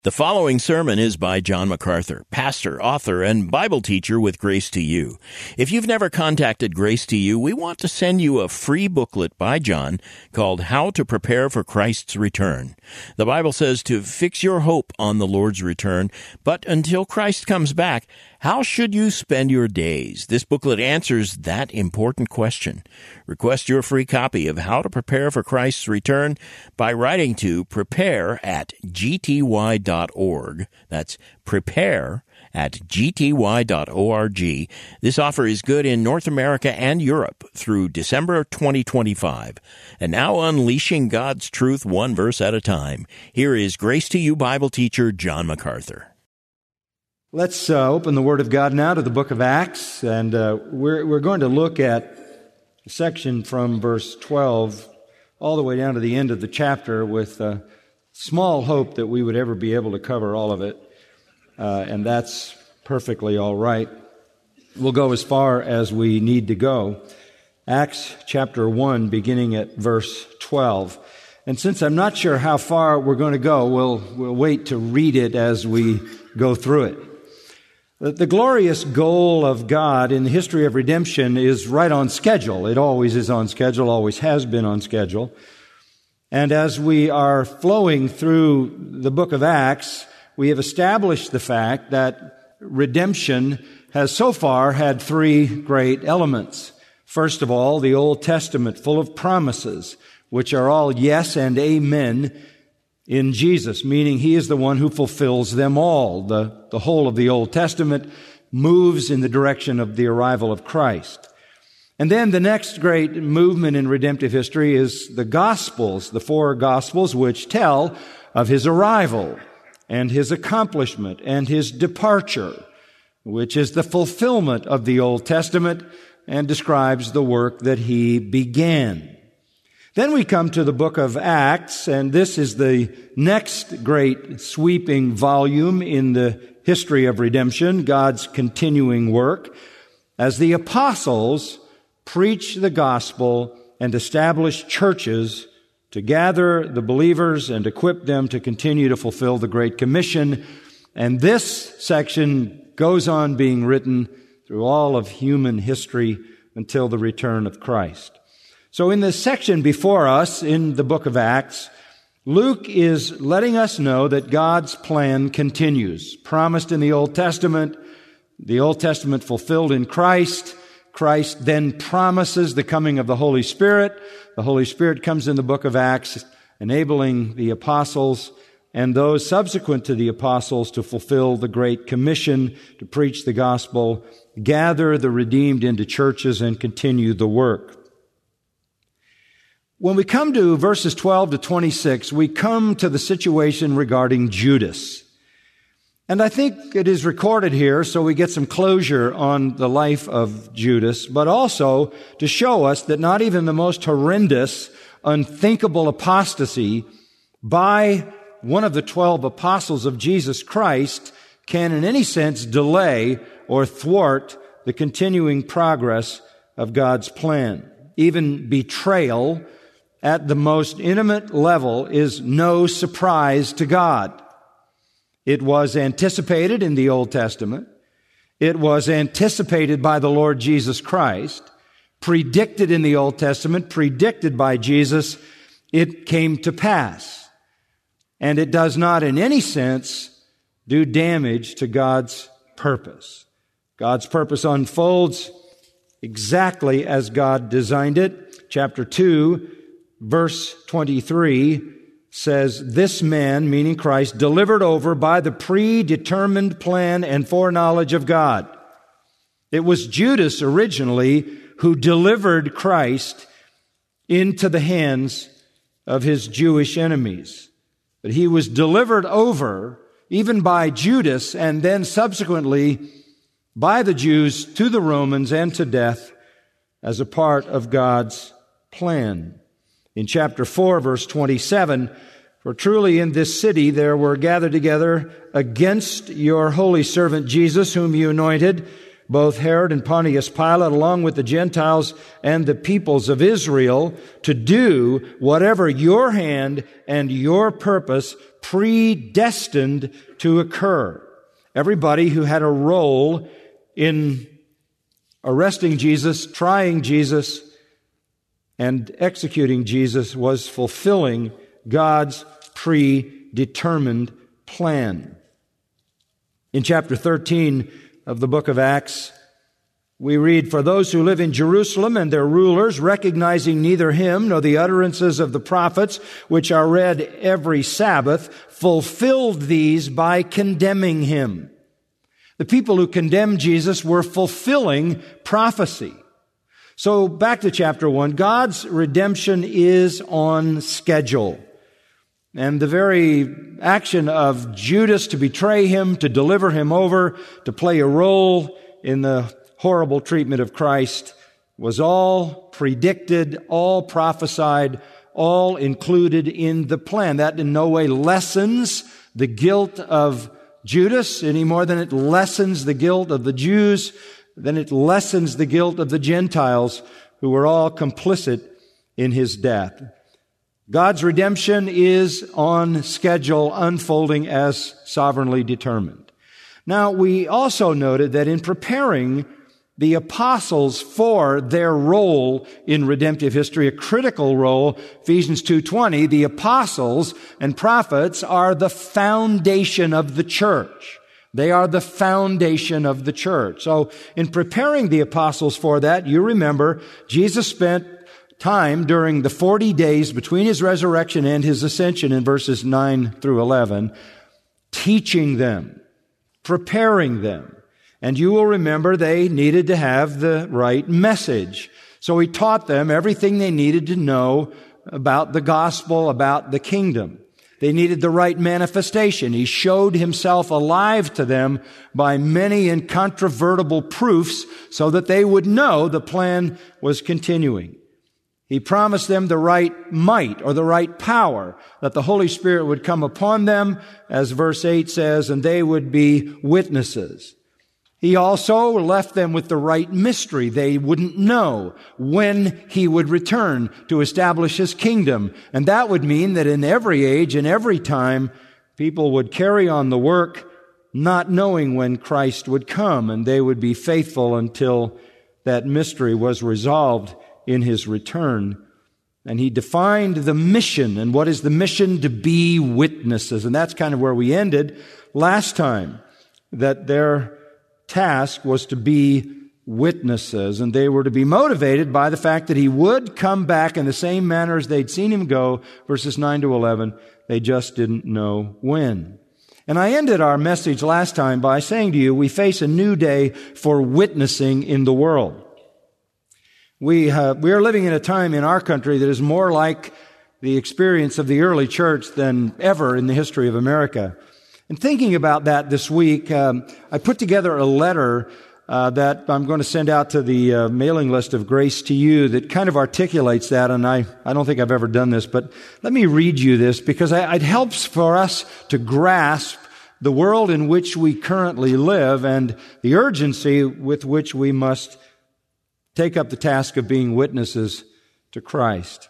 The following sermon is by John MacArthur, pastor, author, and Bible teacher with Grace to You. If you've never contacted Grace to You, we want to send you a free booklet by John called How to Prepare for Christ's Return. The Bible says to fix your hope on the Lord's return, but until Christ comes back, how should you spend your days? This booklet answers that important question. Request your free copy of How to Prepare for Christ's Return by writing to prepare@gty.org. That's prepare@gty.org. This offer is good in North America and Europe through December 2025. And now unleashing God's truth one verse at a time. Here is Grace to You Bible teacher John MacArthur. Let's open the Word of God now to the book of Acts, and we're going to look at a section from verse 12 all the way down to the end of the chapter with small hope that we would ever be able to cover all of it, and that's perfectly all right. We'll go as far as we need to go. Acts chapter 1, beginning at verse 12. And since I'm not sure how far we're going to go, we'll wait to read it as we go through it. The glorious goal of God in the history of redemption is right on schedule. It always is on schedule, always has been on schedule. And as we are flowing through the book of Acts, we have established the fact that redemption has so far had three great elements. First of all, the Old Testament full of promises, which are all yes and amen in Jesus, meaning He is the one who fulfills them all. The whole of the Old Testament moves in the direction of the arrival of Christ. And then the next great movement in redemptive history is the Gospels, the four Gospels, which tell of His arrival and His accomplishment and His departure, which is the fulfillment of the Old Testament and describes the work that He began. Then we come to the book of Acts, and this is the next great sweeping volume in the history of redemption, God's continuing work, as the apostles preach the gospel and establish churches to gather the believers and equip them to continue to fulfill the Great Commission. And this section goes on being written through all of human history until the return of Christ. So in this section before us in the book of Acts, Luke is letting us know that God's plan continues. Promised in the Old Testament fulfilled in Christ. Christ then promises the coming of the Holy Spirit. The Holy Spirit comes in the book of Acts, enabling the apostles and those subsequent to the apostles to fulfill the Great Commission, to preach the gospel, gather the redeemed into churches, and continue the work. When we come to verses 12 to 26, we come to the situation regarding Judas. And I think it is recorded here so we get some closure on the life of Judas, but also to show us that not even the most horrendous, unthinkable apostasy by one of the 12 apostles of Jesus Christ can in any sense delay or thwart the continuing progress of God's plan. Even betrayal at the most intimate level is no surprise to God. It was anticipated in the Old Testament. It was anticipated by the Lord Jesus Christ, predicted in the Old Testament, predicted by Jesus. It came to pass. And it does not in any sense do damage to God's purpose. God's purpose unfolds exactly as God designed it. Chapter 2, verse 23 says, "This man," meaning Christ, "delivered over by the predetermined plan and foreknowledge of God." It was Judas originally who delivered Christ into the hands of his Jewish enemies. But he was delivered over even by Judas and then subsequently by the Jews to the Romans and to death as a part of God's plan. In chapter 4, verse 27, "For truly in this city there were gathered together against your holy servant Jesus, whom you anointed, both Herod and Pontius Pilate, along with the Gentiles and the peoples of Israel, to do whatever your hand and your purpose predestined to occur. Everybody who had a role in arresting Jesus, trying Jesus, and executing Jesus was fulfilling God's predetermined plan. In chapter 13 of the book of Acts, we read, "For those who live in Jerusalem and their rulers, recognizing neither him nor the utterances of the prophets, which are read every Sabbath, fulfilled these by condemning him." The people who condemned Jesus were fulfilling prophecy. So back to chapter 1, God's redemption is on schedule. And the very action of Judas to betray him, to deliver him over, to play a role in the horrible treatment of Christ was all predicted, all prophesied, all included in the plan. That in no way lessens the guilt of Judas any more than it lessens the guilt of the Jews, than it lessens the guilt of the Gentiles who were all complicit in his death. God's redemption is on schedule, unfolding as sovereignly determined. Now, we also noted that in preparing the apostles for their role in redemptive history, a critical role, Ephesians 2:20, the apostles and prophets are the foundation of the church. They are the foundation of the church. So in preparing the apostles for that, you remember Jesus spent time during the 40 days between his resurrection and his ascension in verses 9 through 11, teaching them, preparing them. And you will remember they needed to have the right message. So he taught them everything they needed to know about the gospel, about the kingdom. They needed the right manifestation. He showed himself alive to them by many incontrovertible proofs so that they would know the plan was continuing. He promised them the right might or the right power, that the Holy Spirit would come upon them, as verse 8 says, and they would be witnesses. He also left them with the right mystery. They wouldn't know when he would return to establish his kingdom. And that would mean that in every age and every time, people would carry on the work not knowing when Christ would come, and they would be faithful until that mystery was resolved in his return. And he defined the mission. And what is the mission? To be witnesses. And that's kind of where we ended last time, that their task was to be witnesses, and they were to be motivated by the fact that he would come back in the same manner as they'd seen him go, verses 9 to 11. They just didn't know when. And I ended our message last time by saying to you, we face a new day for witnessing in the world. We are living in a time in our country that is more like the experience of the early church than ever in the history of America. And thinking about that this week, I put together a letter that I'm going to send out to the mailing list of Grace to You that kind of articulates that. And I don't think I've ever done this, but let me read you this because it helps for us to grasp the world in which we currently live and the urgency with which we must take up the task of being witnesses to Christ.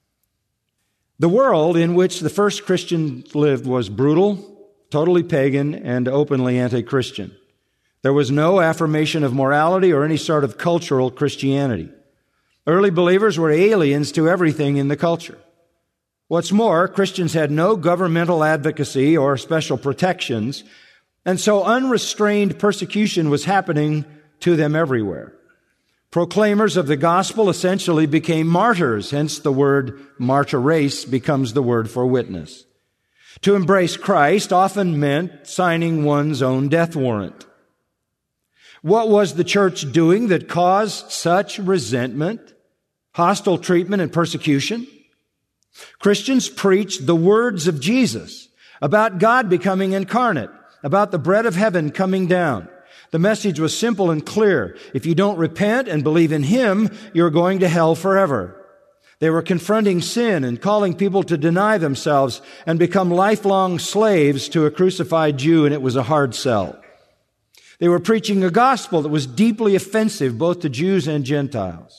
The world in which the first Christians lived was brutal, totally pagan, and openly anti-Christian. There was no affirmation of morality or any sort of cultural Christianity. Early believers were aliens to everything in the culture. What's more, Christians had no governmental advocacy or special protections, and so unrestrained persecution was happening to them everywhere. Proclaimers of the gospel essentially became martyrs, hence the word martyres becomes the word for witness. To embrace Christ often meant signing one's own death warrant. What was the church doing that caused such resentment, hostile treatment, and persecution? Christians preached the words of Jesus about God becoming incarnate, about the bread of heaven coming down. The message was simple and clear. If you don't repent and believe in Him, you're going to hell forever. They were confronting sin and calling people to deny themselves and become lifelong slaves to a crucified Jew, and it was a hard sell. They were preaching a gospel that was deeply offensive both to Jews and Gentiles.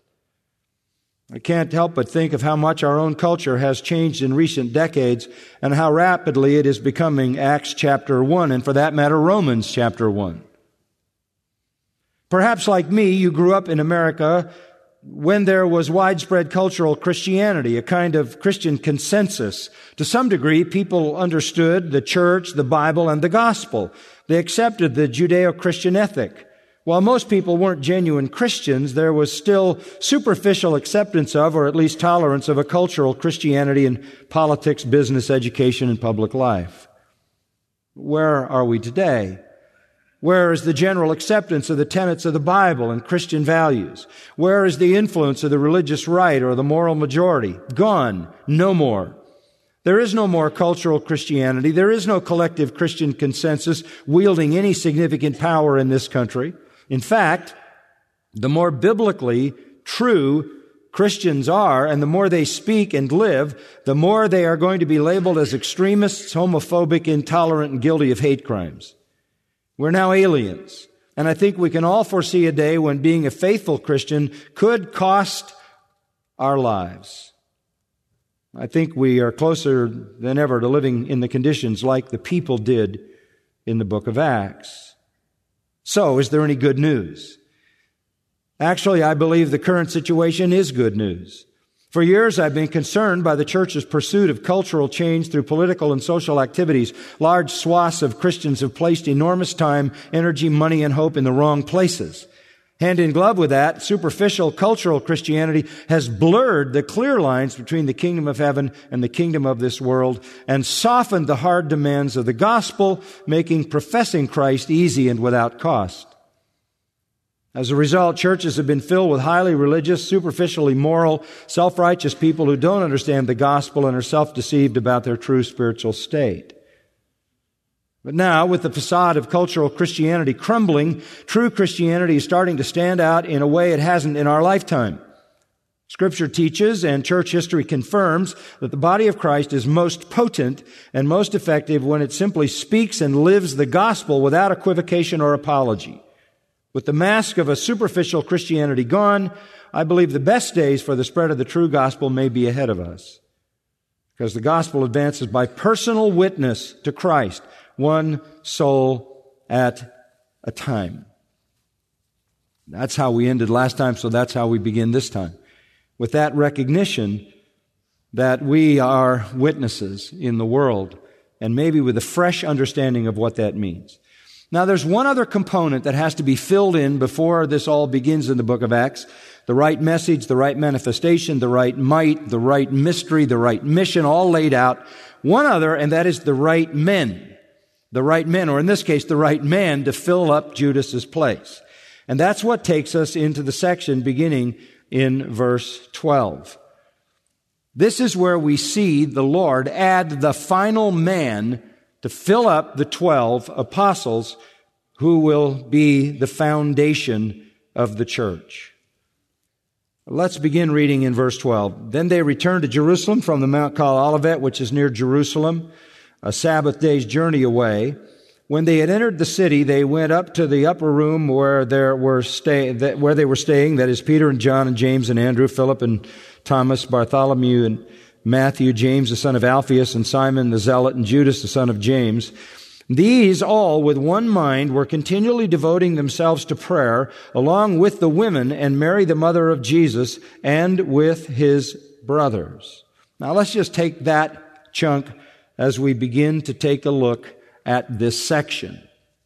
I can't help but think of how much our own culture has changed in recent decades and how rapidly it is becoming Acts chapter 1, and for that matter, Romans chapter 1. Perhaps like me, you grew up in America when there was widespread cultural Christianity, a kind of Christian consensus. To some degree, people understood the church, the Bible, and the gospel. They accepted the Judeo-Christian ethic. While most people weren't genuine Christians, there was still superficial acceptance of, or at least tolerance of, a cultural Christianity in politics, business, education, and public life. Where are we today? Where is the general acceptance of the tenets of the Bible and Christian values? Where is the influence of the religious right or the moral majority? Gone. No more. There is no more cultural Christianity. There is no collective Christian consensus wielding any significant power in this country. In fact, the more biblically true Christians are, and the more they speak and live, the more they are going to be labeled as extremists, homophobic, intolerant, and guilty of hate crimes. We're now aliens, and I think we can all foresee a day when being a faithful Christian could cost our lives. I think we are closer than ever to living in the conditions like the people did in the book of Acts. So, is there any good news? Actually, I believe the current situation is good news. For years, I've been concerned by the church's pursuit of cultural change through political and social activities. Large swaths of Christians have placed enormous time, energy, money, and hope in the wrong places. Hand in glove with that, superficial cultural Christianity has blurred the clear lines between the kingdom of heaven and the kingdom of this world and softened the hard demands of the gospel, making professing Christ easy and without cost. As a result, churches have been filled with highly religious, superficially moral, self-righteous people who don't understand the gospel and are self-deceived about their true spiritual state. But now, with the facade of cultural Christianity crumbling, true Christianity is starting to stand out in a way it hasn't in our lifetime. Scripture teaches, and church history confirms, that the body of Christ is most potent and most effective when it simply speaks and lives the gospel without equivocation or apology. With the mask of a superficial Christianity gone, I believe the best days for the spread of the true gospel may be ahead of us. Because the gospel advances by personal witness to Christ, one soul at a time. That's how we ended last time, so that's how we begin this time. With that recognition that we are witnesses in the world, and maybe with a fresh understanding of what that means. Now, there's one other component that has to be filled in before this all begins in the book of Acts. The right message, the right manifestation, the right might, the right mystery, the right mission, all laid out. One other, and that is the right men. The right men, or in this case, the right man to fill up Judas's place. And that's what takes us into the section beginning in verse 12. This is where we see the Lord add the final man to fill up the 12 apostles who will be the foundation of the church. Let's begin reading in verse 12. Then they returned to Jerusalem from the mount called Olivet, which is near Jerusalem, a Sabbath day's journey away. When they had entered the city, they went up to the upper room where they were staying, that is Peter and John and James and Andrew, Philip and Thomas, Bartholomew and Matthew, James the son of Alphaeus, and Simon the Zealot, and Judas the son of James. These all, with one mind, were continually devoting themselves to prayer, along with the women and Mary the mother of Jesus, and with his brothers. Now let's just take that chunk as we begin to take a look at this section.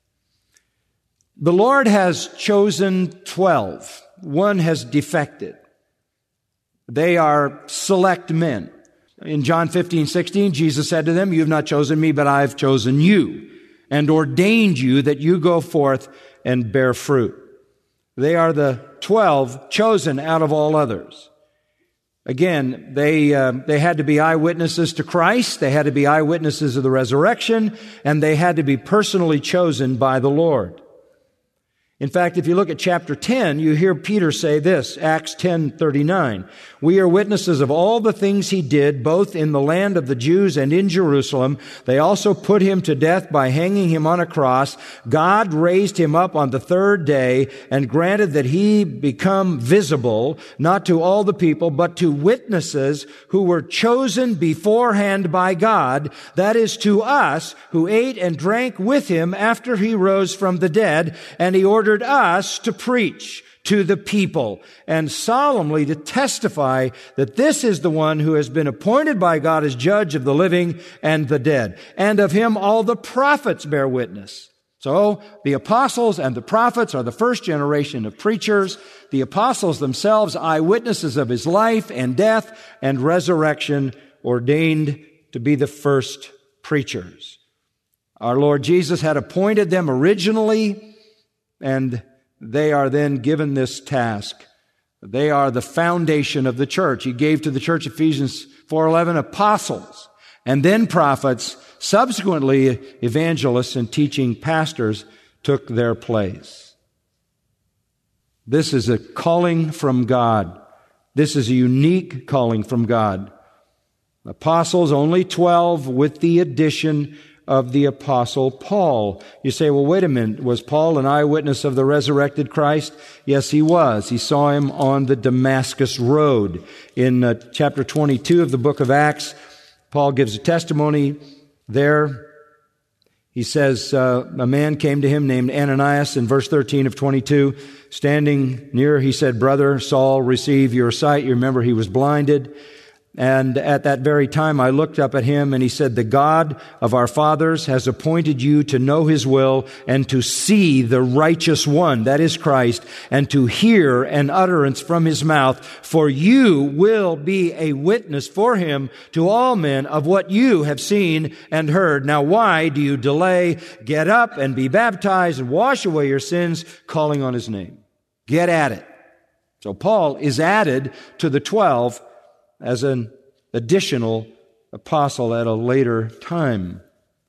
The Lord has chosen 12. One has defected. They are select men. In John 15:16, Jesus said to them, "You have not chosen me, but I have chosen you and ordained you that you go forth and bear fruit." They are the 12 chosen out of all others. Again, they had to be eyewitnesses to Christ, they had to be eyewitnesses of the resurrection, and they had to be personally chosen by the Lord. In fact, if you look at chapter 10, you hear Peter say this, Acts 10:39. We are witnesses of all the things he did, both in the land of the Jews and in Jerusalem. They also put him to death by hanging him on a cross. God raised him up on the third day and granted that he become visible, not to all the people, but to witnesses who were chosen beforehand by God, that is, to us who ate and drank with him after he rose from the dead, and he ordered us to preach to the people and solemnly to testify that this is the one who has been appointed by God as judge of the living and the dead. And of him all the prophets bear witness. So the apostles and the prophets are the first generation of preachers. The apostles themselves, eyewitnesses of his life and death and resurrection, ordained to be the first preachers. Our Lord Jesus had appointed them originally, and they are then given this task. They are the foundation of the church. He gave to the church, Ephesians 4:11, apostles, and then prophets. Subsequently, evangelists and teaching pastors took their place. This is a calling from God. This is a unique calling from God. Apostles, only 12, with the addition of the Apostle Paul. You say, well, wait a minute. Was Paul an eyewitness of the resurrected Christ? Yes, he was. He saw him on the Damascus Road. In chapter 22 of the book of Acts, Paul gives a testimony there. He says, a man came to him named Ananias in verse 13 of 22. Standing near, he said, Brother Saul, receive your sight. You remember he was blinded. And at that very time, I looked up at him and he said, the God of our fathers has appointed you to know his will and to see the righteous one, that is Christ, and to hear an utterance from his mouth. For you will be a witness for him to all men of what you have seen and heard. Now, why do you delay? Get up and be baptized and wash away your sins, calling on his name. Get at it. So Paul is added to the 12 as an additional apostle at a later time.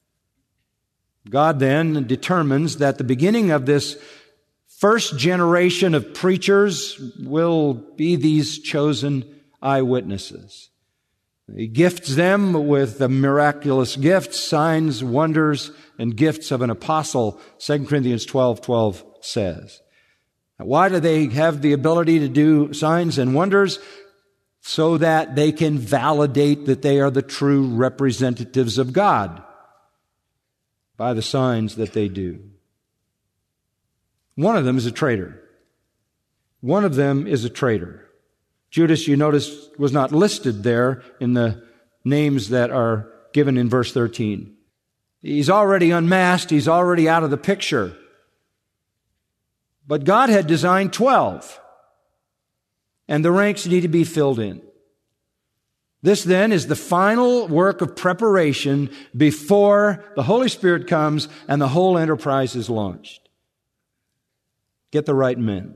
God then determines that the beginning of this first generation of preachers will be these chosen eyewitnesses. He gifts them with the miraculous gifts, signs, wonders, and gifts of an apostle, 2 Corinthians 12:12 says. Now, why do they have the ability to do signs and wonders? So that they can validate that they are the true representatives of God by the signs that they do. One of them is a traitor. One of them is a traitor. Judas, you notice, was not listed there in the names that are given in verse 13. He's already unmasked. He's already out of the picture. But God had designed 12. And the ranks need to be filled in. This then is the final work of preparation before the Holy Spirit comes and the whole enterprise is launched. Get the right men.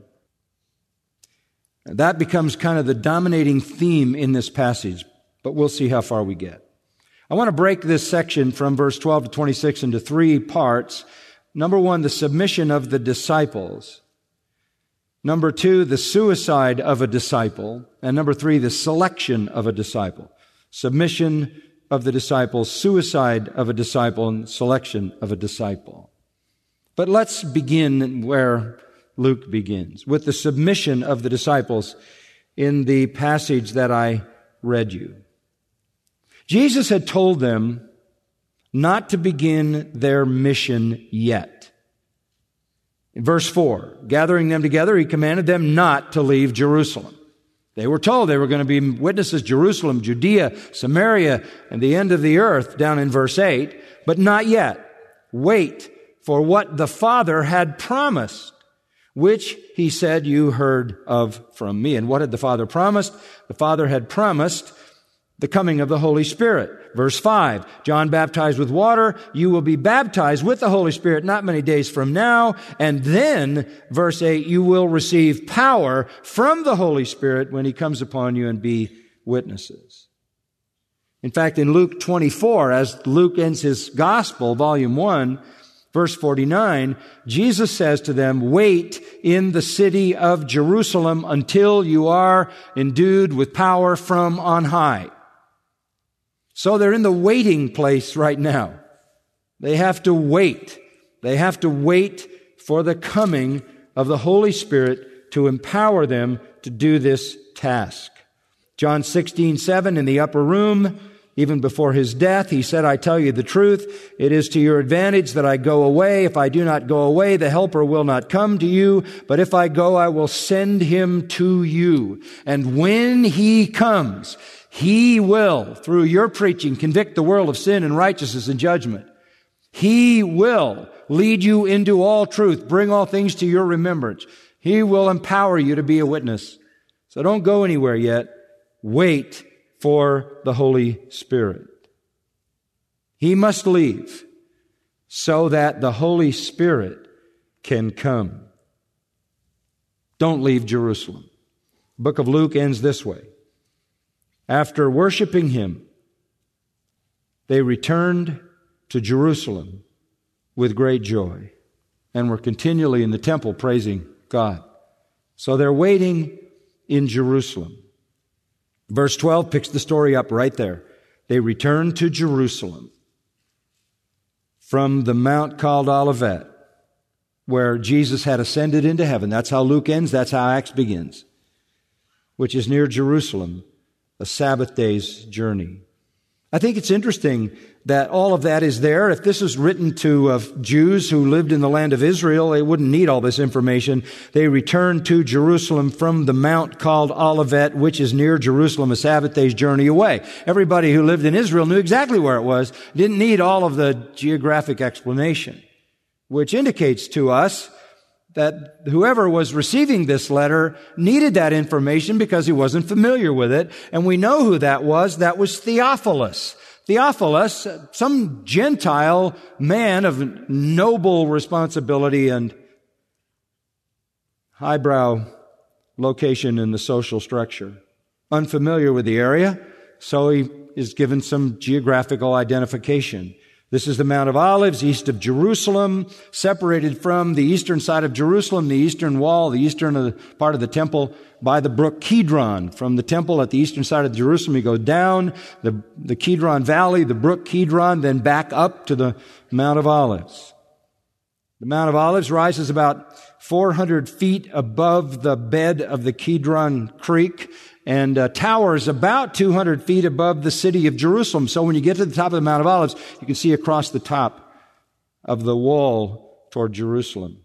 That becomes kind of the dominating theme in this passage, but we'll see how far we get. I want to break this section from verse 12 to 26 into 3 parts. Number 1, the submission of the disciples. Number 2, the suicide of a disciple. And number 3, the selection of a disciple. Submission of the disciples, suicide of a disciple, and selection of a disciple. But let's begin where Luke begins, with the submission of the disciples in the passage that I read you. Jesus had told them not to begin their mission yet. In verse 4, gathering them together, he commanded them not to leave Jerusalem. They were told they were going to be witnesses, Jerusalem, Judea, Samaria, and the end of the earth, down in verse 8, but not yet. Wait for what the Father had promised, which he said you heard of from me. And what had the Father promised? The Father had promised the coming of the Holy Spirit. Verse 5, John baptized with water. You will be baptized with the Holy Spirit not many days from now. And then, verse 8, you will receive power from the Holy Spirit when he comes upon you and be witnesses. In fact, in Luke 24, as Luke ends his Gospel, volume 1, Verse 49, Jesus says to them, wait in the city of Jerusalem until you are endued with power from on high. So they're in the waiting place right now. They have to wait. They have to wait for the coming of the Holy Spirit to empower them to do this task. John 16:7, in the upper room, even before his death, he said, I tell you the truth, it is to your advantage that I go away. If I do not go away, the Helper will not come to you. But if I go, I will send him to you. And when he comes, he will, through your preaching, convict the world of sin and righteousness and judgment. He will lead you into all truth, bring all things to your remembrance. He will empower you to be a witness. So don't go anywhere yet. Wait for the Holy Spirit. He must leave so that the Holy Spirit can come. Don't leave Jerusalem. The book of Luke ends this way. After worshiping him, they returned to Jerusalem with great joy and were continually in the temple praising God. So they're waiting in Jerusalem. Verse 12 picks the story up right there. They returned to Jerusalem from the mount called Olivet, where Jesus had ascended into heaven. That's how Luke ends. That's how Acts begins, which is near Jerusalem, a Sabbath day's journey. I think it's interesting that all of that is there. If this was written to Jews who lived in the land of Israel, they wouldn't need all this information. They returned to Jerusalem from the mount called Olivet, which is near Jerusalem, a Sabbath day's journey away. Everybody who lived in Israel knew exactly where it was, didn't need all of the geographic explanation, which indicates to us that whoever was receiving this letter needed that information because he wasn't familiar with it. And we know who that was. That was Theophilus. Theophilus, some Gentile man of noble responsibility and highbrow location in the social structure. Unfamiliar with the area, so he is given some geographical identification. This is the Mount of Olives, east of Jerusalem, separated from the eastern side of Jerusalem, the eastern wall, the eastern part of the temple, by the brook Kidron. From the temple at the eastern side of Jerusalem, you go down the Kidron Valley, the brook Kidron, then back up to the Mount of Olives. The Mount of Olives rises about 400 feet above the bed of the Kidron Creek and towers about 200 feet above the city of Jerusalem. So when you get to the top of the Mount of Olives, you can see across the top of the wall toward Jerusalem.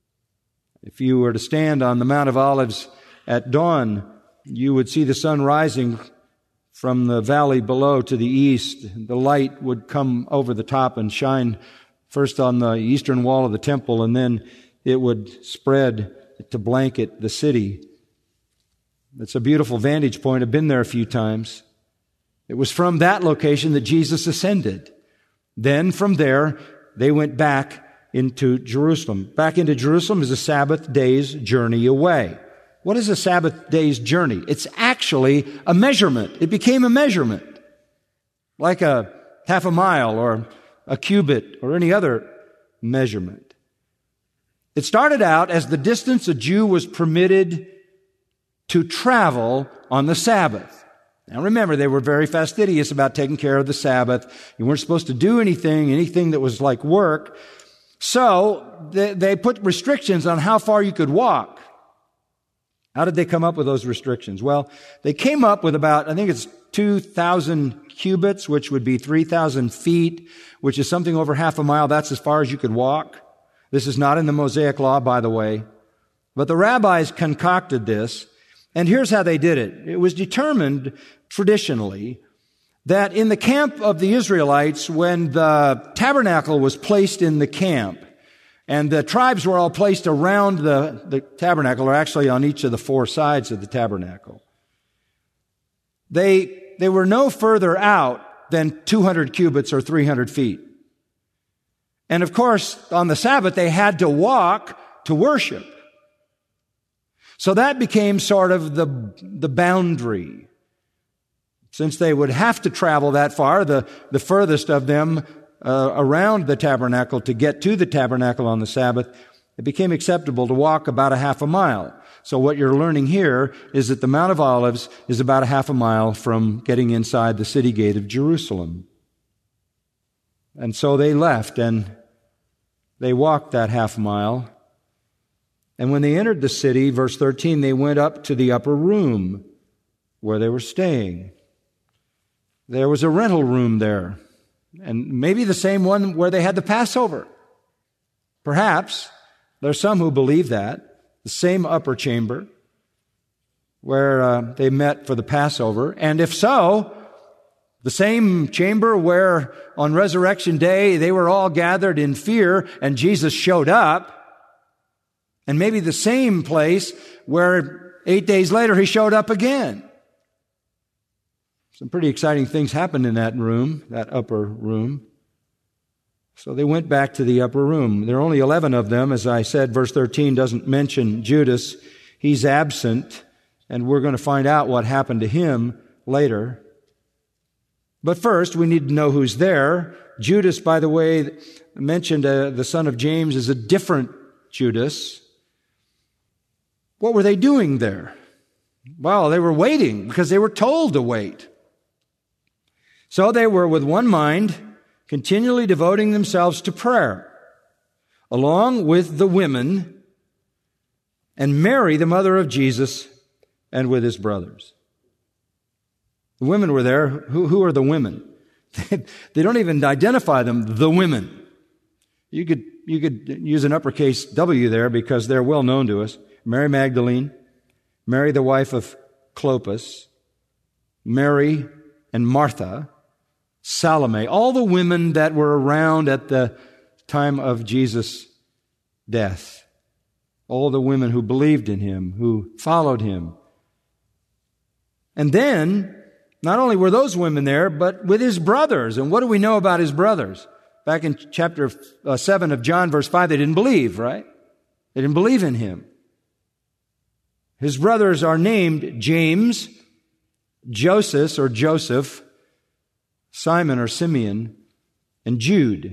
If you were to stand on the Mount of Olives at dawn, you would see the sun rising from the valley below to the east. The light would come over the top and shine first on the eastern wall of the temple, and then it would spread to blanket the city. It's a beautiful vantage point. I've been there a few times. It was from that location that Jesus ascended. Then from there, they went back into Jerusalem. Back into Jerusalem is a Sabbath day's journey away. What is a Sabbath day's journey? It's actually a measurement. It became a measurement, like a half a mile or a cubit or any other measurement. It started out as the distance a Jew was permitted to travel on the Sabbath. Now remember, they were very fastidious about taking care of the Sabbath. You weren't supposed to do anything that was like work. So they put restrictions on how far you could walk. How did they come up with those restrictions? Well, they came up with about, I think it's 2,000 cubits, which would be 3,000 feet, which is something over half a mile. That's as far as you could walk. This is not in the Mosaic Law, by the way. But the rabbis concocted this. And here's how they did it. It was determined traditionally that in the camp of the Israelites, when the tabernacle was placed in the camp, and the tribes were all placed around the tabernacle, or actually on each of the four sides of the tabernacle, they were no further out than 200 cubits or 300 feet. And of course, on the Sabbath, they had to walk to worship. So that became sort of the boundary. Since they would have to travel that far, the furthest of them around the tabernacle to get to the tabernacle on the Sabbath, it became acceptable to walk about a half a mile. So what you're learning here is that the Mount of Olives is about a half a mile from getting inside the city gate of Jerusalem. And so they left and they walked that half mile. And when they entered the city, verse 13, they went up to the upper room where they were staying. There was a rental room there, and maybe the same one where they had the Passover. Perhaps there's some who believe that, the same upper chamber where they met for the Passover. And if so, the same chamber where on Resurrection Day they were all gathered in fear and Jesus showed up. And maybe the same place where 8 days later he showed up again. Some pretty exciting things happened in that room, that upper room. So they went back to the upper room. There are only 11 of them. As I said, verse 13 doesn't mention Judas. He's absent, and we're going to find out what happened to him later. But first, we need to know who's there. Judas, by the way, mentioned the son of James is a different Judas. What were they doing there? Well, they were waiting because they were told to wait. So they were with one mind, continually devoting themselves to prayer, along with the women and Mary, the mother of Jesus, and with his brothers. The women were there. Who are the women? They don't even identify them, the women. You could use an uppercase W there because they're well known to us. Mary Magdalene, Mary the wife of Clopas, Mary and Martha, Salome, all the women that were around at the time of Jesus' death. All the women who believed in him, who followed him. And then, not only were those women there, but with his brothers. And what do we know about his brothers? Back in chapter 7 of John, verse 5, they didn't believe, right? They didn't believe in him. His brothers are named James, Joseph, Simon or Simeon, and Jude.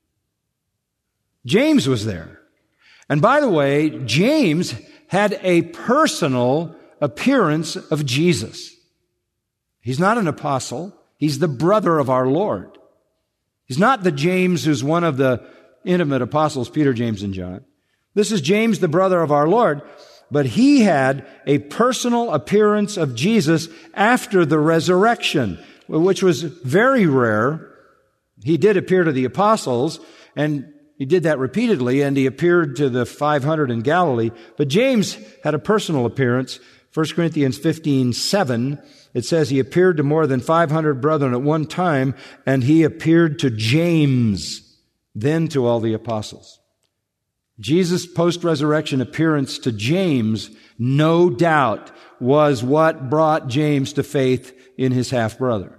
James was there. And by the way, James had a personal appearance of Jesus. He's not an apostle. He's the brother of our Lord. He's not the James who's one of the intimate apostles, Peter, James, and John. This is James, the brother of our Lord. But he had a personal appearance of Jesus after the resurrection, which was very rare. He did appear to the apostles, and he did that repeatedly, and he appeared to the 500 in Galilee. But James had a personal appearance. 1 Corinthians 15:7, it says he appeared to more than 500 brethren at one time, and he appeared to James, then to all the apostles. Jesus' post-resurrection appearance to James, no doubt, was what brought James to faith in his half-brother.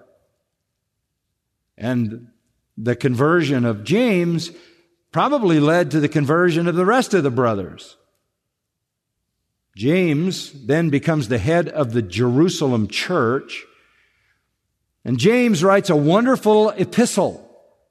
And the conversion of James probably led to the conversion of the rest of the brothers. James then becomes the head of the Jerusalem church, and James writes a wonderful epistle.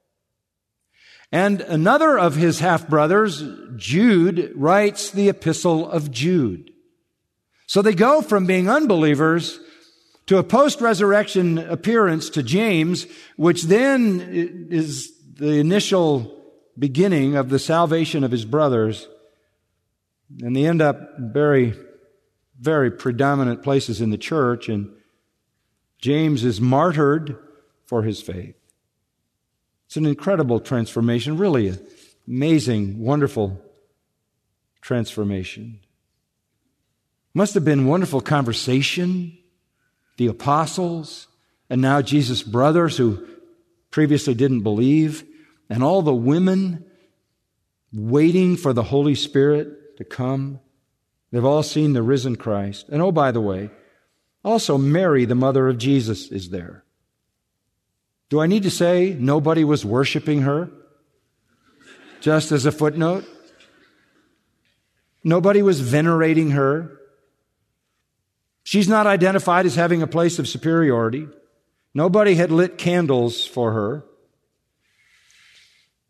And another of his half-brothers, Jude, writes the epistle of Jude. So they go from being unbelievers to a post-resurrection appearance to James, which then is the initial beginning of the salvation of his brothers. And they end up very, very predominant places in the church, and James is martyred for his faith. It's an incredible transformation, really an amazing, wonderful transformation. Must have been wonderful conversation, the apostles, and now Jesus' brothers who previously didn't believe, and all the women waiting for the Holy Spirit to come. They've all seen the risen Christ. And oh, by the way, also Mary, the mother of Jesus, is there. Do I need to say nobody was worshiping her? Just as a footnote. Nobody was venerating her. She's not identified as having a place of superiority. Nobody had lit candles for her.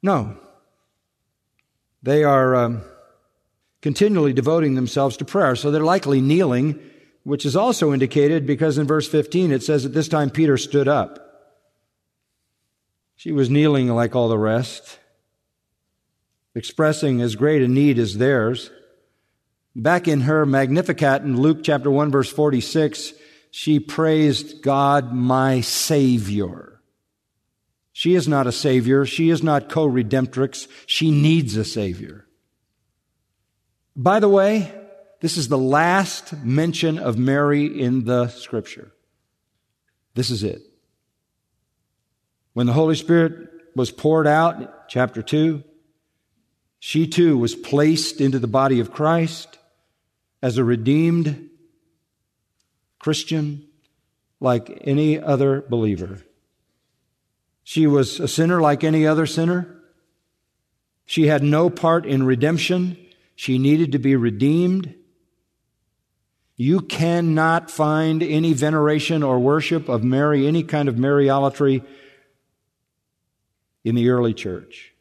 No. They are continually devoting themselves to prayer. So they're likely kneeling, which is also indicated because in verse 15 it says at this time Peter stood up. She was kneeling like all the rest, expressing as great a need as theirs. Back in her Magnificat in Luke chapter 1 verse 46, she praised God, my Savior. She is not a Savior. She is not co-redemptrix. She needs a Savior. By the way, this is the last mention of Mary in the Scripture. This is it. When the Holy Spirit was poured out, chapter 2, she too was placed into the body of Christ as a redeemed Christian like any other believer. She was a sinner like any other sinner. She had no part in redemption. She needed to be redeemed. You cannot find any veneration or worship of Mary, any kind of Mariolatry in the early church.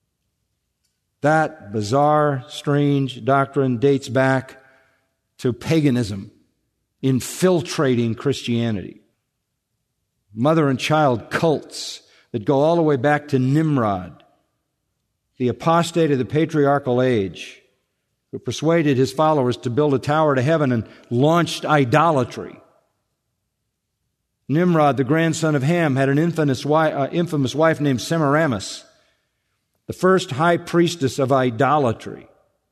That bizarre, strange doctrine dates back to paganism infiltrating Christianity. Mother and child cults that go all the way back to Nimrod, the apostate of the patriarchal age, who persuaded his followers to build a tower to heaven and launched idolatry. Nimrod, the grandson of Ham, had an infamous wife named Semiramis, the first high priestess of idolatry.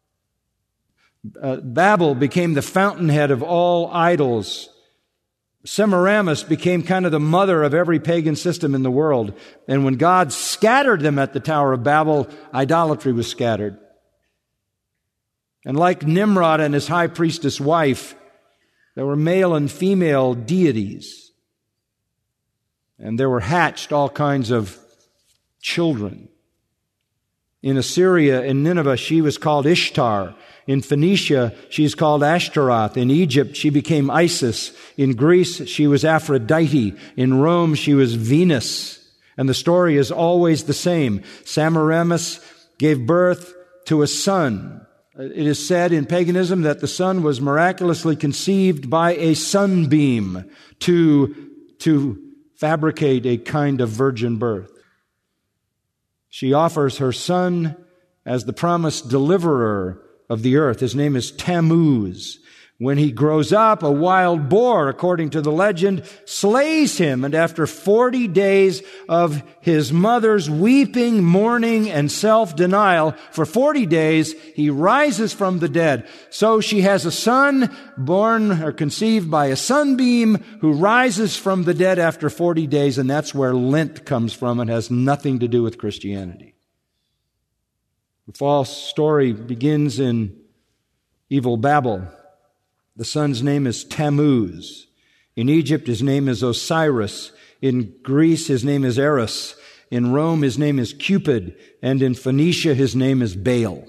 Babel became the fountainhead of all idols. Semiramis became kind of the mother of every pagan system in the world. And when God scattered them at the Tower of Babel, idolatry was scattered. And like Nimrod and his high priestess wife, there were male and female deities. And there were hatched all kinds of children. In Assyria, in Nineveh, she was called Ishtar. In Phoenicia, she's called Ashtaroth. In Egypt, she became Isis. In Greece, she was Aphrodite. In Rome, she was Venus. And the story is always the same. Semiramis gave birth to a son. It is said in paganism that the son was miraculously conceived by a sunbeam to fabricate a kind of virgin birth. She offers her son as the promised deliverer of the earth. His name is Tammuz. When he grows up, a wild boar, according to the legend, slays him. And after 40 days of his mother's weeping, mourning, and self-denial, for 40 days, he rises from the dead. So she has a son born or conceived by a sunbeam who rises from the dead after 40 days. And that's where Lent comes from. It has nothing to do with Christianity. The false story begins in evil Babel. The son's name is Tammuz. In Egypt, his name is Osiris. In Greece, his name is Eris. In Rome, his name is Cupid. And in Phoenicia, his name is Baal.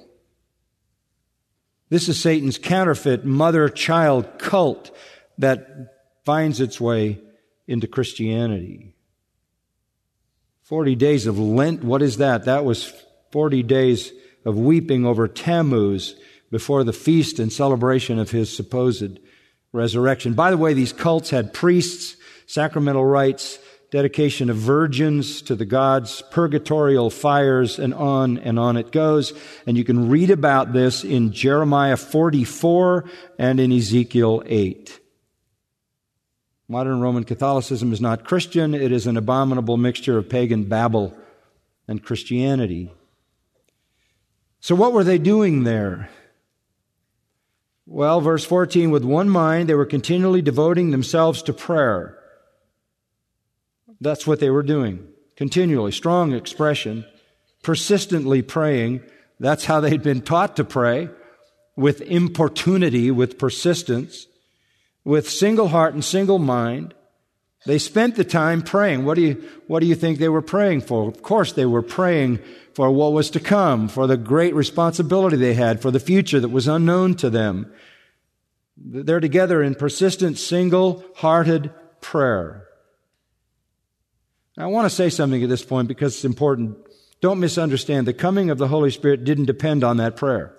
This is Satan's counterfeit mother-child cult that finds its way into Christianity. 40 days of Lent, what is that? That was 40 days of weeping over Tammuz before the feast and celebration of his supposed resurrection. By the way, these cults had priests, sacramental rites, dedication of virgins to the gods, purgatorial fires, and on it goes. And you can read about this in Jeremiah 44 and in Ezekiel 8. Modern Roman Catholicism is not Christian. It is an abominable mixture of pagan Babel and Christianity. So what were they doing there? Well, verse 14, with one mind, they were continually devoting themselves to prayer. That's what they were doing. Continually. Strong expression. Persistently praying. That's how they'd been taught to pray. With importunity, with persistence. With single heart and single mind. They spent the time praying. What do you think they were praying for? Of course, they were praying for what was to come, for the great responsibility they had, for the future that was unknown to them. They're together in persistent, single-hearted prayer. Now, I want to say something at this point because it's important Don't misunderstand. The coming of the Holy Spirit didn't depend on that prayer.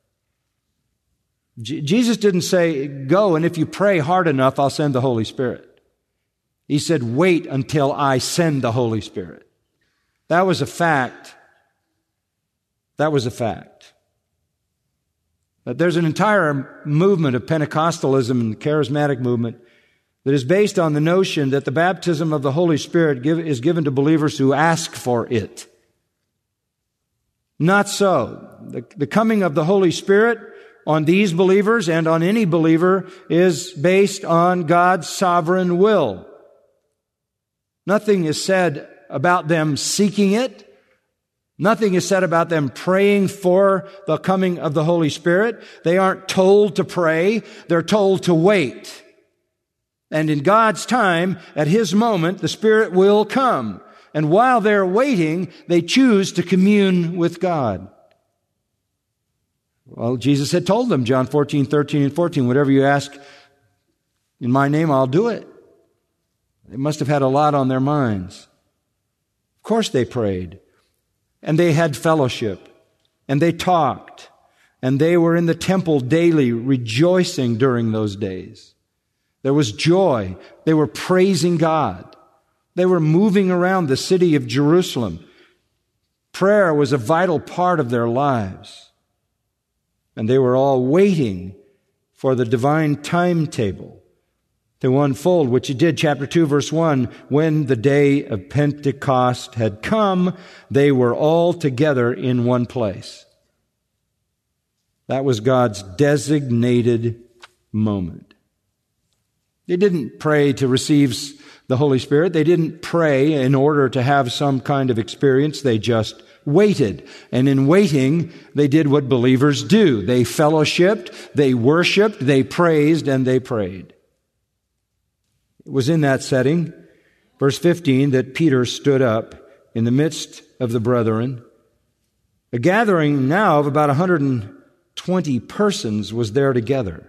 Jesus didn't say, go, and if you pray hard enough, I'll send the Holy Spirit. He said, wait until I send the Holy Spirit. That was a fact. That was a fact. But there's an entire movement of Pentecostalism and the charismatic movement that is based on the notion that the baptism of the Holy Spirit is given to believers who ask for it. Not so. The coming of the Holy Spirit on these believers and on any believer is based on God's sovereign will. Nothing is said about them seeking it. Nothing is said about them praying for the coming of the Holy Spirit. They aren't told to pray. They're told to wait. And in God's time, at His moment, the Spirit will come. And while they're waiting, they choose to commune with God. Well, Jesus had told them, John 14:13 and 14, whatever you ask in my name, I'll do it. They must have had a lot on their minds. Of course they prayed. And they had fellowship. And they talked. And they were in the temple daily, rejoicing during those days. There was joy. They were praising God. They were moving around the city of Jerusalem. Prayer was a vital part of their lives. And they were all waiting for the divine timetable to unfold, which it did. Chapter 2, verse 1, when the day of Pentecost had come, they were all together in one place. That was God's designated moment. They didn't pray to receive the Holy Spirit. They didn't pray in order to have some kind of experience. They just waited. And in waiting, they did what believers do. They fellowshiped, they worshiped, they praised, and they prayed. It was in that setting, verse 15, that Peter stood up in the midst of the brethren. A gathering now of about 120 persons was there together.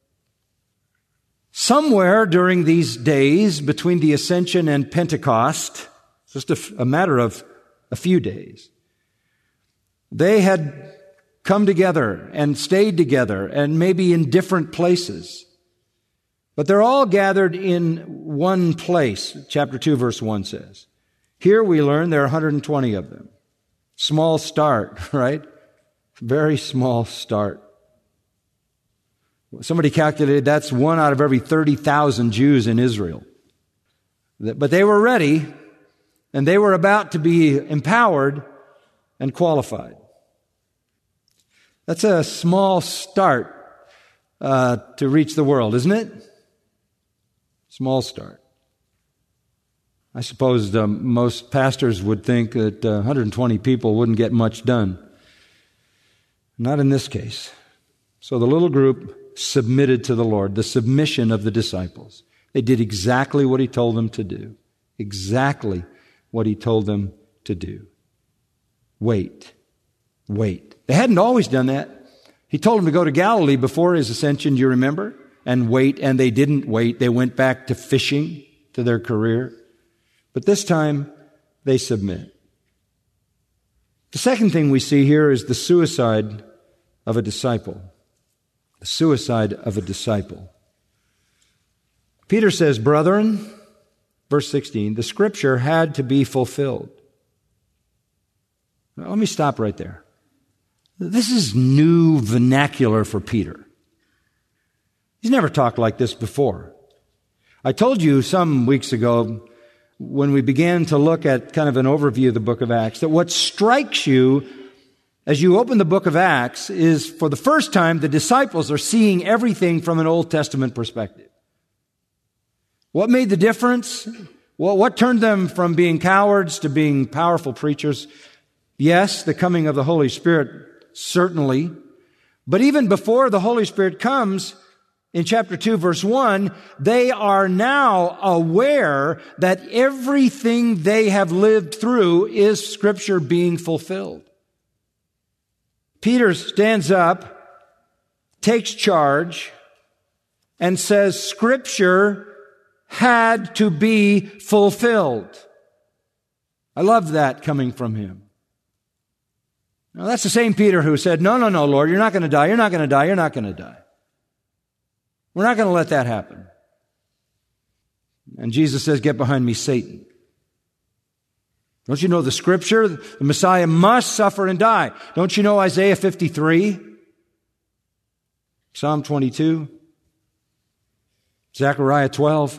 Somewhere during these days between the Ascension and Pentecost, just a matter of a few days, they had come together and stayed together and maybe in different places. But they're all gathered in one place, chapter 2, verse 1 says. Here we learn there are 120 of them. Small start, right? Very small start. Somebody calculated that's 1 out of every 30,000 Jews in Israel. But they were ready, and they were about to be empowered and qualified. That's a small start to reach the world, isn't it? Small start. I suppose most pastors would think that 120 people wouldn't get much done. Not in this case. So the little group submitted to the Lord, the submission of the disciples. They did exactly what He told them to do. Exactly what He told them to do. Wait. Wait. They hadn't always done that. He told them to go to Galilee before His ascension, do you remember? And wait, and they didn't wait. They went back to fishing, to their career. But this time, they submit. The second thing we see here is the suicide of a disciple. The suicide of a disciple. Peter says, brethren, verse 16, the Scripture had to be fulfilled. Now, let me stop right there. This is new vernacular for Peter. He's never talked like this before. I told you some weeks ago when we began to look at kind of an overview of the book of Acts that what strikes you as you open the book of Acts is for the first time the disciples are seeing everything from an Old Testament perspective. What made the difference? Well, what turned them from being cowards to being powerful preachers? Yes, the coming of the Holy Spirit, certainly. But even before the Holy Spirit comes, in chapter 2, verse 1, they are now aware that everything they have lived through is Scripture being fulfilled. Peter stands up, takes charge, and says Scripture had to be fulfilled. I love that coming from him. Now, that's the same Peter who said, no, Lord, you're not going to die, you're not going to die, you're not going to die. We're not going to let that happen. And Jesus says, get behind me, Satan. Don't you know the Scripture? The Messiah must suffer and die. Don't you know Isaiah 53? Psalm 22? Zechariah 12?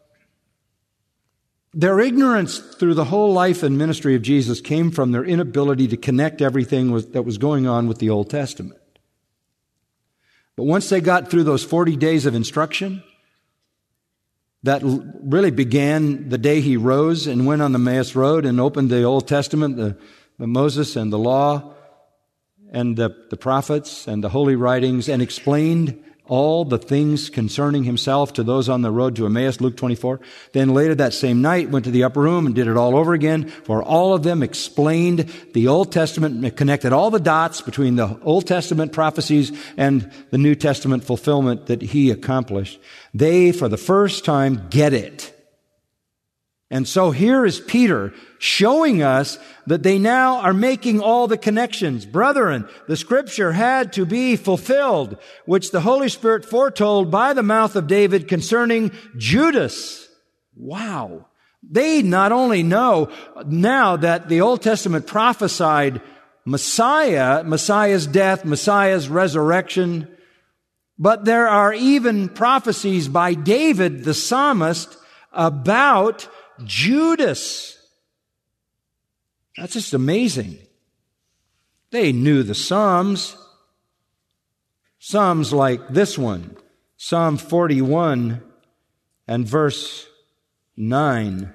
Their ignorance through the whole life and ministry of Jesus came from their inability to connect everything that was going on with the Old Testament. But once they got through those 40 days of instruction, that really began the day he rose and went on the Emmaus Road and opened the Old Testament, the Moses and the law and the prophets and the holy writings, and explained all the things concerning himself to those on the road to Emmaus, Luke 24. Then later that same night went to the upper room and did it all over again, for all of them explained the Old Testament and connected all the dots between the Old Testament prophecies and the New Testament fulfillment that he accomplished. They, for the first time, get it. And so here is Peter showing us that they now are making all the connections. Brethren, the Scripture had to be fulfilled, which the Holy Spirit foretold by the mouth of David concerning Judas. Wow. They not only know now that the Old Testament prophesied Messiah's death, Messiah's resurrection, but there are even prophecies by David, the psalmist, about Judas. That's just amazing. They knew the Psalms. Psalms like this one, Psalm 41 and verse 9.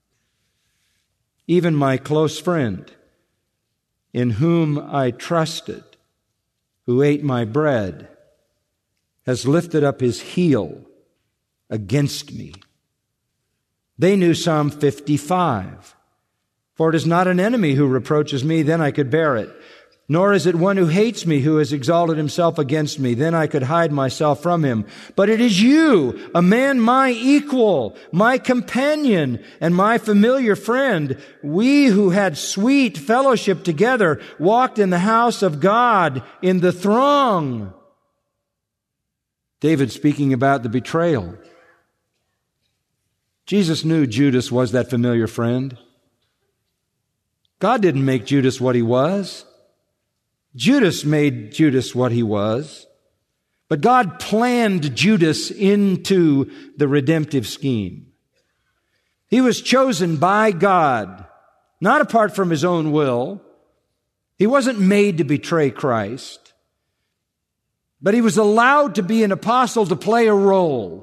Even my close friend, in whom I trusted, who ate my bread, has lifted up his heel against me. They knew Psalm 55. For it is not an enemy who reproaches me, then I could bear it. Nor is it one who hates me who has exalted himself against me, then I could hide myself from him. But it is you, a man my equal, my companion, and my familiar friend. We who had sweet fellowship together walked in the house of God in the throng. David speaking about the betrayal. Jesus knew Judas was that familiar friend. God didn't make Judas what he was. Judas made Judas what he was. But God planned Judas into the redemptive scheme. He was chosen by God, not apart from his own will. He wasn't made to betray Christ. But he was allowed to be an apostle to play a role.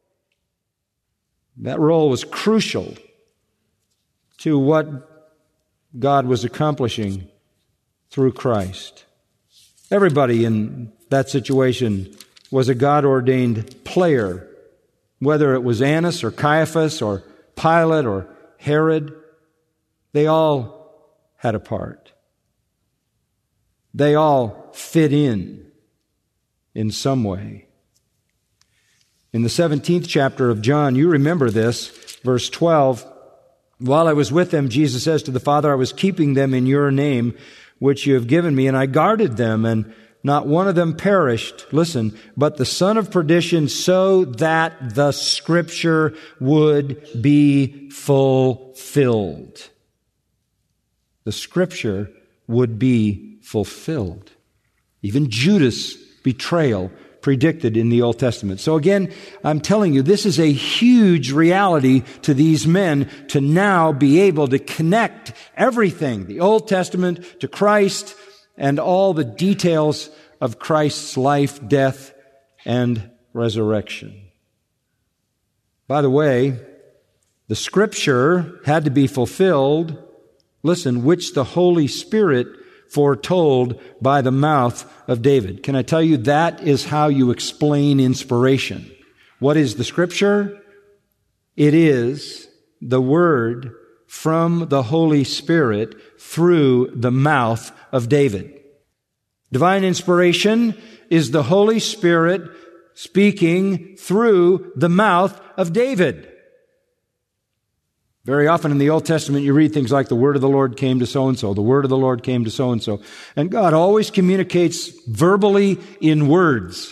That role was crucial to what God was accomplishing through Christ. Everybody in that situation was a God-ordained player, whether it was Annas or Caiaphas or Pilate or Herod. They all had a part. They all fit in some way. In the 17th chapter of John, you remember this, verse 12, while I was with them, Jesus says to the Father, I was keeping them in your name, which you have given me, and I guarded them, and not one of them perished. Listen, but the son of perdition, so that the Scripture would be fulfilled. The Scripture would be fulfilled. Even Judas' betrayal predicted in the Old Testament. So again, I'm telling you, this is a huge reality to these men to now be able to connect everything, the Old Testament to Christ and all the details of Christ's life, death, and resurrection. By the way, the Scripture had to be fulfilled, listen, which the Holy Spirit foretold by the mouth of David. Can I tell you, that is how you explain inspiration. What is the Scripture? It is the Word from the Holy Spirit through the mouth of David. Divine inspiration is the Holy Spirit speaking through the mouth of David. Very often in the Old Testament, you read things like the word of the Lord came to so-and-so, the word of the Lord came to so-and-so. And God always communicates verbally in words.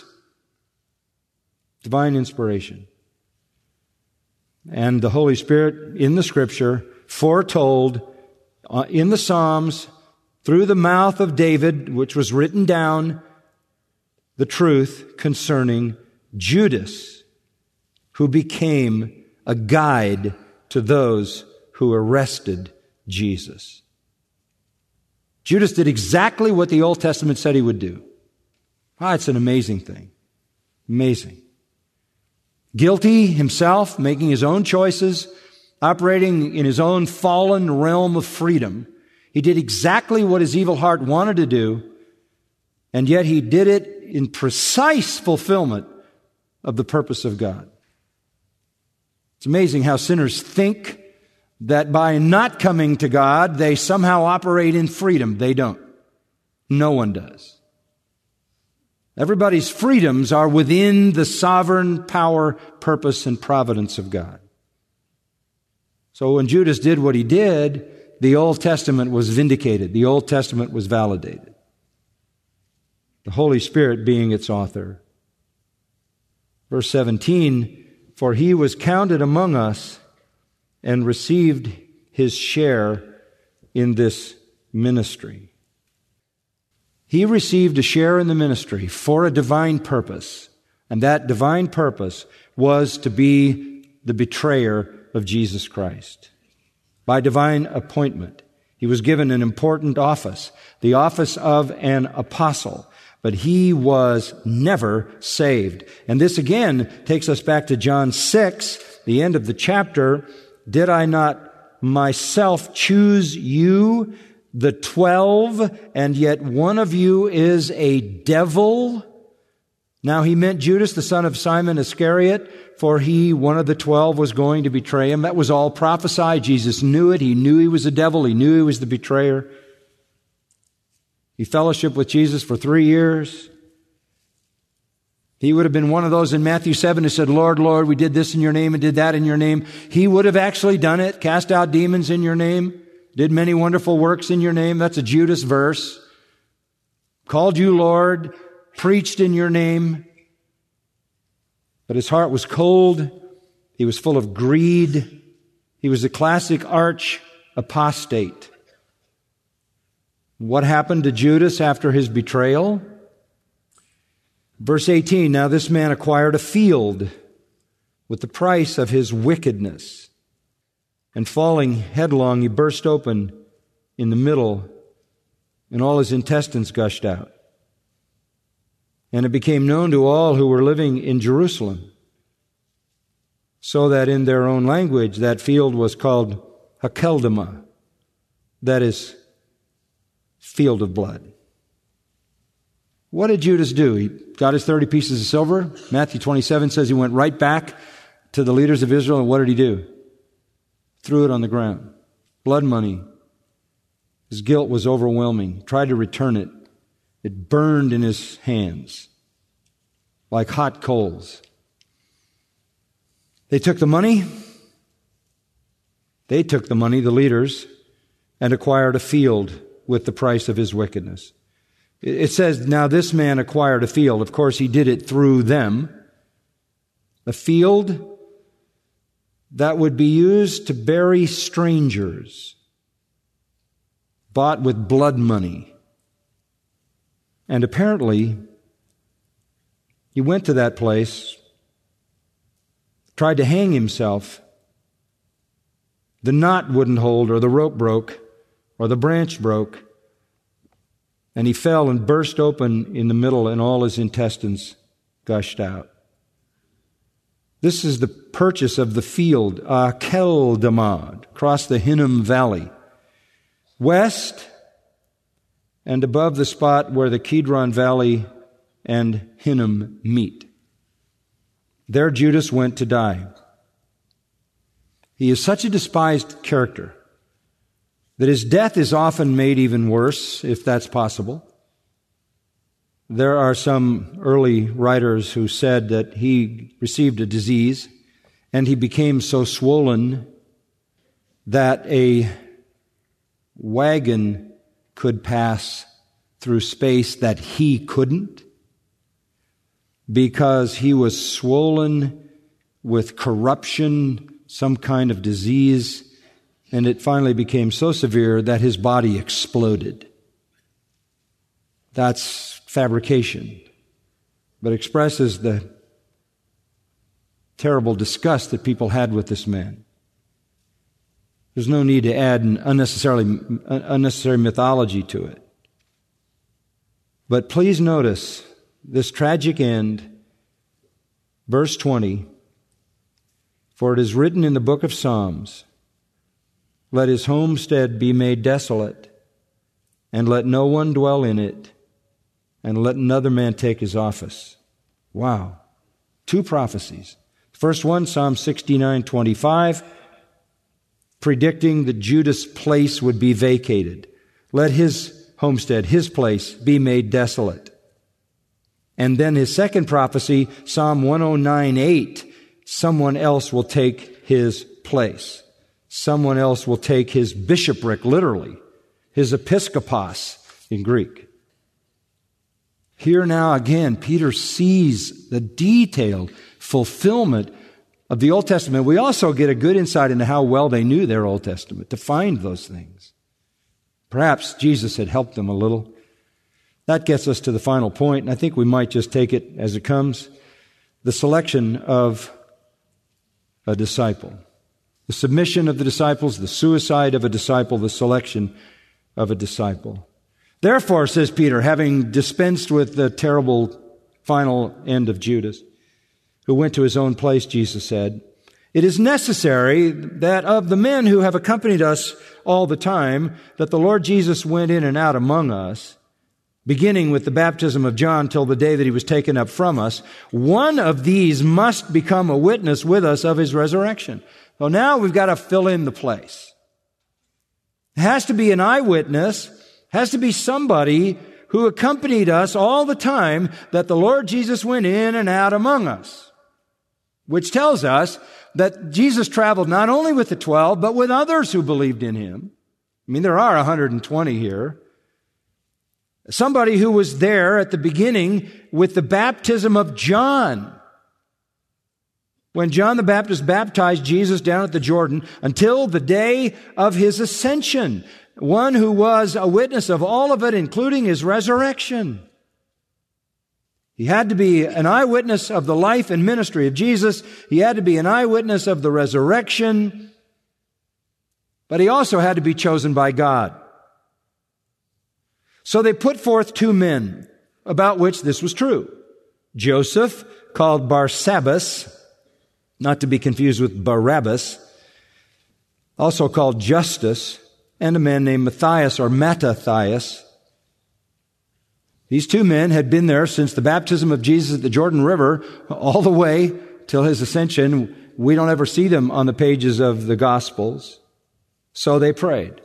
Divine inspiration. And the Holy Spirit in the Scripture foretold in the Psalms through the mouth of David, which was written down, the truth concerning Judas, who became a guide to those who arrested Jesus. Judas did exactly what the Old Testament said he would do. It's an amazing thing. Amazing. Guilty himself, making his own choices, operating in his own fallen realm of freedom. He did exactly what his evil heart wanted to do, and yet he did it in precise fulfillment of the purpose of God. It's amazing how sinners think that by not coming to God, they somehow operate in freedom. They don't. No one does. Everybody's freedoms are within the sovereign power, purpose, and providence of God. So when Judas did what he did, the Old Testament was vindicated. The Old Testament was validated. The Holy Spirit being its author. Verse 17, for he was counted among us and received his share in this ministry. He received a share in the ministry for a divine purpose, and that divine purpose was to be the betrayer of Jesus Christ. By divine appointment, he was given an important office, the office of an apostle. But he was never saved. And this again takes us back to John 6, the end of the chapter. Did I not myself choose you, the 12, and yet one of you is a devil? Now he meant Judas, the son of Simon Iscariot, for he, one of the 12, was going to betray him. That was all prophesied. Jesus knew it. He knew he was a devil. He knew he was the betrayer. He fellowshiped with Jesus for 3 years. He would have been one of those in Matthew 7 who said, Lord, Lord, we did this in your name and did that in your name. He would have actually done it, cast out demons in your name, did many wonderful works in your name. That's a Judas verse. Called you Lord, preached in your name. But his heart was cold. He was full of greed. He was a classic arch apostate. What happened to Judas after his betrayal? Verse 18, now this man acquired a field with the price of his wickedness. And falling headlong, he burst open in the middle, and all his intestines gushed out. And it became known to all who were living in Jerusalem, so that in their own language that field was called Hakeldama, that is, field of blood. What did Judas do? He got his 30 pieces of silver. Matthew 27 says he went right back to the leaders of Israel, and what did he do? Threw it on the ground. Blood money. His guilt was overwhelming. Tried to return it. It burned in his hands like hot coals. They took the money, the leaders, and acquired a field with the price of his wickedness. It says, now this man acquired a field. Of course, he did it through them. A field that would be used to bury strangers, bought with blood money. And apparently, he went to that place, tried to hang himself. The knot wouldn't hold, or the rope broke, or the branch broke, and he fell and burst open in the middle, and all his intestines gushed out. This is the purchase of the field, Akeldama, across the Hinnom Valley, west and above the spot where the Kidron Valley and Hinnom meet. There Judas went to die. He is such a despised character that his death is often made even worse, if that's possible. There are some early writers who said that he received a disease and he became so swollen that a wagon could pass through space that he couldn't, because he was swollen with corruption, some kind of disease, and it finally became so severe that his body exploded. That's fabrication, but expresses the terrible disgust that people had with this man. There's no need to add an unnecessary mythology to it. But please notice this tragic end, verse 20, "For it is written in the book of Psalms, let his homestead be made desolate, and let no one dwell in it, and let another man take his office." Wow. Two prophecies. First one, Psalm 69:25, predicting that Judah's place would be vacated. Let his homestead, his place, be made desolate. And then his second prophecy, Psalm 109:8, someone else will take his place. Someone else will take his bishopric, literally, his episkopos in Greek. Here now again, Peter sees the detailed fulfillment of the Old Testament. We also get a good insight into how well they knew their Old Testament to find those things. Perhaps Jesus had helped them a little. That gets us to the final point, and I think we might just take it as it comes. The selection of a disciple. The submission of the disciples, the suicide of a disciple, the selection of a disciple. Therefore, says Peter, having dispensed with the terrible final end of Judas, who went to his own place, Jesus said, "It is necessary that of the men who have accompanied us all the time, that the Lord Jesus went in and out among us, beginning with the baptism of John till the day that he was taken up from us, one of these must become a witness with us of his resurrection." So now we've got to fill in the place. It has to be an eyewitness, has to be somebody who accompanied us all the time that the Lord Jesus went in and out among us, which tells us that Jesus traveled not only with the 12, but with others who believed in him. I mean, there are 120 here. Somebody who was there at the beginning with the baptism of John. When John the Baptist baptized Jesus down at the Jordan until the day of his ascension. One who was a witness of all of it, including his resurrection. He had to be an eyewitness of the life and ministry of Jesus. He had to be an eyewitness of the resurrection. But he also had to be chosen by God. So they put forth two men about which this was true. Joseph, called Barsabbas, not to be confused with Barabbas, also called Justus, and a man named Matthias or Mattathias. These two men had been there since the baptism of Jesus at the Jordan River all the way till his ascension. We don't ever see them on the pages of the Gospels. So they prayed.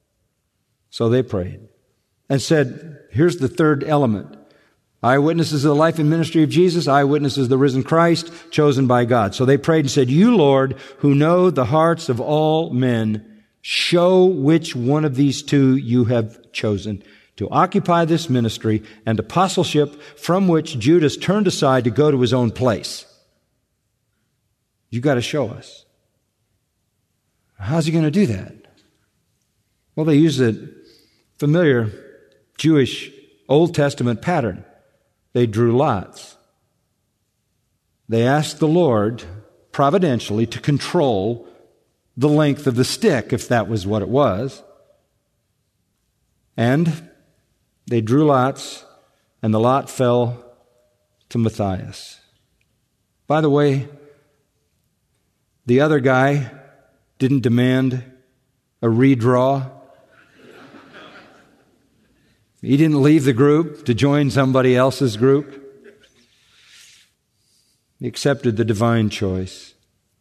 And said, here's the third element. Eyewitnesses of the life and ministry of Jesus, eyewitnesses of the risen Christ, chosen by God. So they prayed and said, "You, Lord, who know the hearts of all men, show which one of these two you have chosen to occupy this ministry and apostleship from which Judas turned aside to go to his own place." You've got to show us. How's he going to do that? Well, they use a familiar Jewish Old Testament pattern. They drew lots. They asked the Lord providentially to control the length of the stick, if that was what it was. And they drew lots, and the lot fell to Matthias. By the way, the other guy didn't demand a redraw. He didn't leave the group to join somebody else's group. He accepted the divine choice.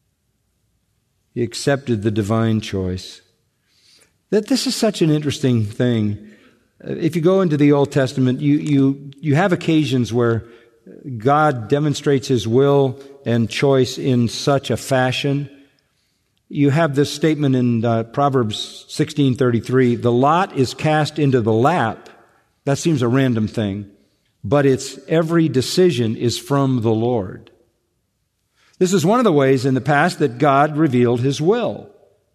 That this is such an interesting thing. If you go into the Old Testament, you have occasions where God demonstrates his will and choice in such a fashion you have this statement in Proverbs 16:33, the lot is cast into the lap. That seems a random thing, but its every decision is from the Lord. This is one of the ways in the past that God revealed His will.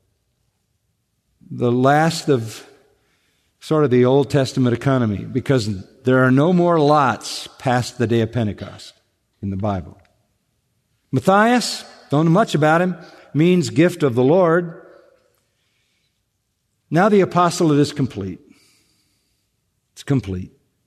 The last of sort of the Old Testament economy, because there are no more lots past the day of Pentecost in the Bible. Matthias, don't know much about him, means gift of the Lord. Now the apostolate is complete. It's complete.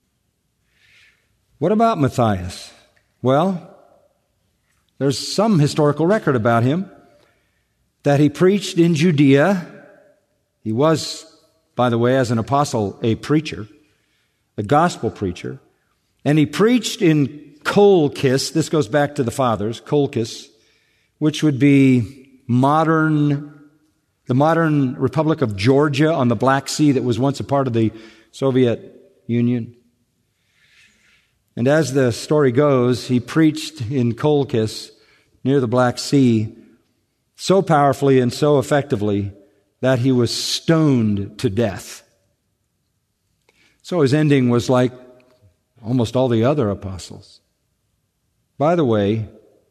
What about Matthias? Well, there's some historical record about him, that he preached in Judea. He was, by the way, as an apostle, a preacher, a gospel preacher. And he preached in Colchis. This goes back to the fathers, Colchis, which would be the modern Republic of Georgia on the Black Sea that was once a part of the Soviet Union. And as the story goes, he preached in Colchis near the Black Sea so powerfully and so effectively that he was stoned to death. So his ending was like almost all the other apostles. By the way,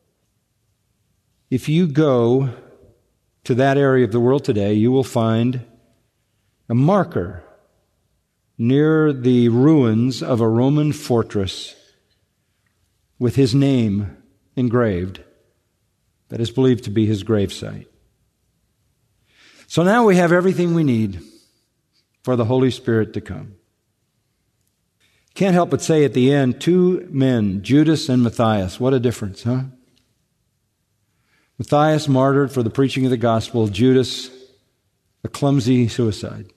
if you go to that area of the world today, you will find a marker near the ruins of a Roman fortress with his name engraved that is believed to be his gravesite. So now we have everything we need for the Holy Spirit to come. Can't help but say at the end, two men, Judas and Matthias. What a difference, huh? Matthias martyred for the preaching of the gospel. Judas, a clumsy suicide.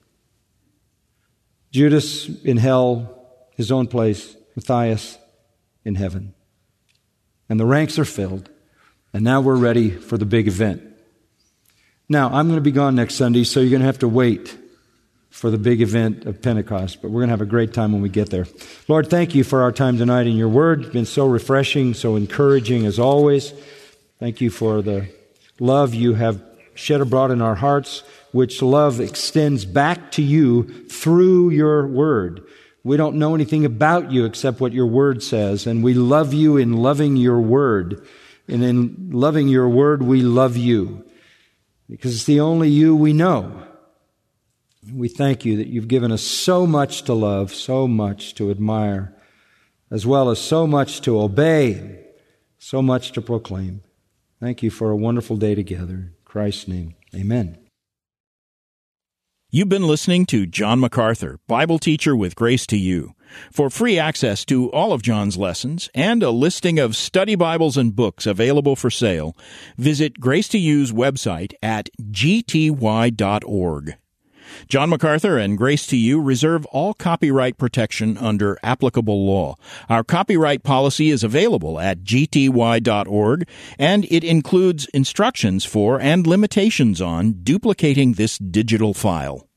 Judas in hell, his own place. Matthias in heaven. And the ranks are filled. And now we're ready for the big event. Now, I'm going to be gone next Sunday, so you're going to have to wait for the big event of Pentecost. But we're going to have a great time when we get there. Lord, thank you for our time tonight in your word. It's been so refreshing, so encouraging as always. Thank you for the love you have shed abroad in our hearts, which love extends back to you through your word. We don't know anything about you except what your word says, and we love you in loving your word. And in loving your word, we love you, because it's the only you we know. We thank you that you've given us so much to love, so much to admire, as well as so much to obey, so much to proclaim. Thank you for a wonderful day together. In Christ's name, amen. You've been listening to John MacArthur, Bible teacher with Grace to You. For free access to all of John's lessons and a listing of study Bibles and books available for sale, visit Grace to You's website at gty.org. John MacArthur and Grace to You reserve all copyright protection under applicable law. Our copyright policy is available at gty.org, and it includes instructions for and limitations on duplicating this digital file.